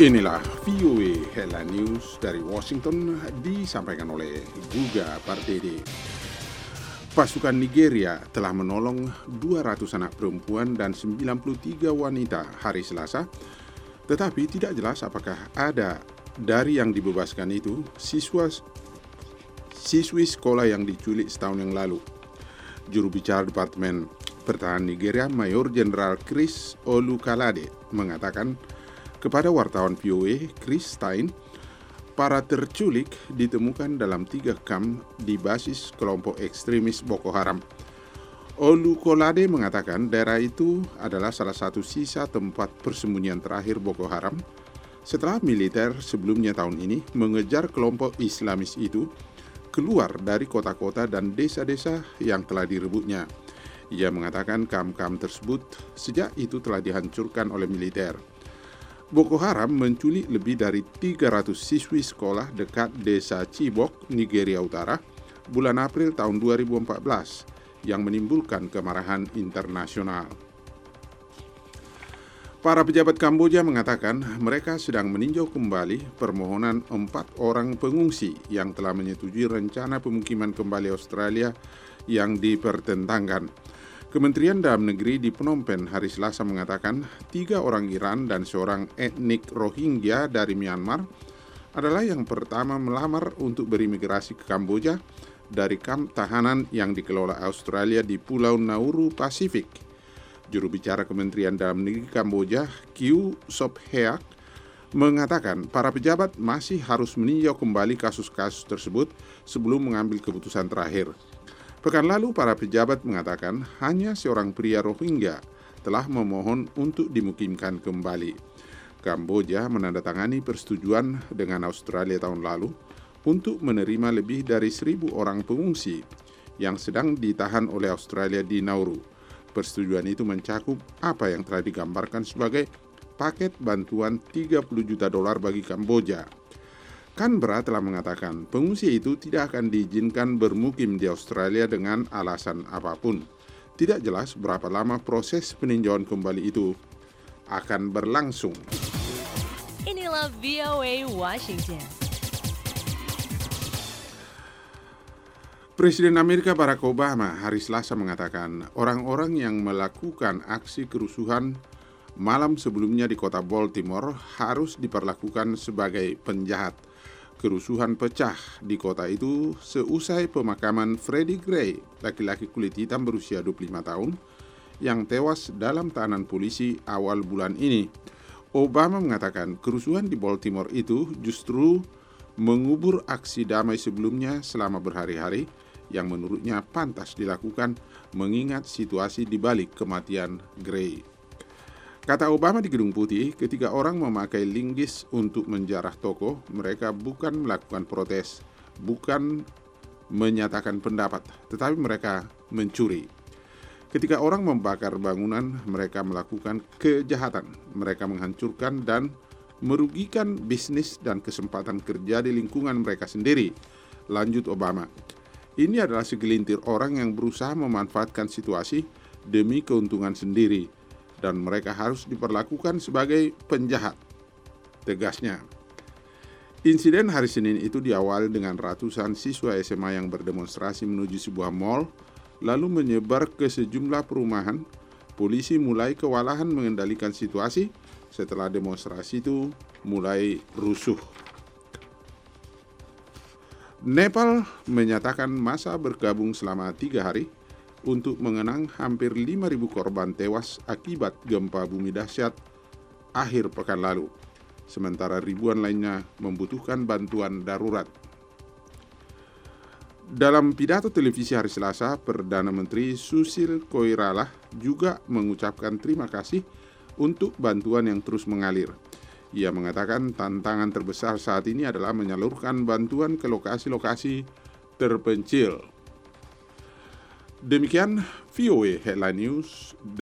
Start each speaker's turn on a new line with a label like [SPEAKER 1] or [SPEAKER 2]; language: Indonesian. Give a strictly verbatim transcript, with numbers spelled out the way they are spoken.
[SPEAKER 1] Inilah V O A Headline News dari Washington disampaikan oleh Guga Pardede. Pasukan Nigeria telah menolong dua ratus anak perempuan dan sembilan puluh tiga wanita hari Selasa, tetapi tidak jelas apakah ada dari yang dibebaskan itu siswa siswi sekolah yang diculik setahun yang lalu. Juru bicara Departemen Pertahanan Nigeria, Mayor Jenderal Chris Olukalade, mengatakan kepada wartawan V O A Chris Stein, para terculik ditemukan dalam tiga kamp di basis kelompok ekstremis Boko Haram. Olukolade mengatakan daerah itu adalah salah satu sisa tempat persembunyian terakhir Boko Haram setelah militer sebelumnya tahun ini mengejar kelompok Islamis itu keluar dari kota-kota dan desa-desa yang telah direbutnya. Ia mengatakan kamp-kamp tersebut sejak itu telah dihancurkan oleh militer. Boko Haram menculik lebih dari tiga ratus siswi sekolah dekat desa Chibok, Nigeria Utara, bulan April tahun dua ribu empat belas, yang menimbulkan kemarahan internasional. Para pejabat Kamboja mengatakan mereka sedang meninjau kembali permohonan empat orang pengungsi yang telah menyetujui rencana pemukiman kembali Australia yang dipertentangkan. Kementerian Dalam Negeri di Phnom Penh hari Selasa mengatakan tiga orang Iran dan seorang etnik Rohingya dari Myanmar adalah yang pertama melamar untuk berimigrasi ke Kamboja dari kamp tahanan yang dikelola Australia di Pulau Nauru, Pasifik. Juru bicara Kementerian Dalam Negeri Kamboja, Kieu Sop Heak, mengatakan para pejabat masih harus meninjau kembali kasus-kasus tersebut sebelum mengambil keputusan terakhir. Pekan lalu, para pejabat mengatakan hanya seorang pria Rohingya telah memohon untuk dimukimkan kembali. Kamboja menandatangani persetujuan dengan Australia tahun lalu untuk menerima lebih dari seribu orang pengungsi yang sedang ditahan oleh Australia di Nauru. Persetujuan itu mencakup apa yang telah digambarkan sebagai paket bantuan tiga puluh juta dolar bagi Kamboja. Canberra telah mengatakan pengungsi itu tidak akan diizinkan bermukim di Australia dengan alasan apapun. Tidak jelas berapa lama proses peninjauan kembali itu akan berlangsung.
[SPEAKER 2] Inilah V O A Washington.
[SPEAKER 1] Presiden Amerika Barack Obama hari Selasa mengatakan orang-orang yang melakukan aksi kerusuhan malam sebelumnya di kota Baltimore harus diperlakukan sebagai penjahat. Kerusuhan pecah di kota itu seusai pemakaman Freddie Gray, laki-laki kulit hitam berusia dua puluh lima tahun, yang tewas dalam tahanan polisi awal bulan ini. Obama mengatakan kerusuhan di Baltimore itu justru mengubur aksi damai sebelumnya selama berhari-hari yang menurutnya pantas dilakukan mengingat situasi di balik kematian Gray. Kata Obama di Gedung Putih, ketika orang memakai linggis untuk menjarah toko, mereka bukan melakukan protes, bukan menyatakan pendapat, tetapi mereka mencuri. Ketika orang membakar bangunan, mereka melakukan kejahatan. Mereka menghancurkan dan merugikan bisnis dan kesempatan kerja di lingkungan mereka sendiri. Lanjut Obama, ini adalah segelintir orang yang berusaha memanfaatkan situasi demi keuntungan sendiri, dan mereka harus diperlakukan sebagai penjahat, tegasnya. Insiden hari Senin itu diawali dengan ratusan siswa S M A yang berdemonstrasi menuju sebuah mal, lalu menyebar ke sejumlah perumahan. Polisi mulai kewalahan mengendalikan situasi setelah demonstrasi itu mulai rusuh. Nepal menyatakan masa bergabung selama tiga hari untuk mengenang hampir lima ribu korban tewas akibat gempa bumi dahsyat akhir pekan lalu, sementara ribuan lainnya membutuhkan bantuan darurat. Dalam pidato televisi hari Selasa, Perdana Menteri Susil Koirala juga mengucapkan terima kasih untuk bantuan yang terus mengalir. Ia mengatakan tantangan terbesar saat ini adalah menyalurkan bantuan ke lokasi-lokasi terpencil. Demikian V O A Headline News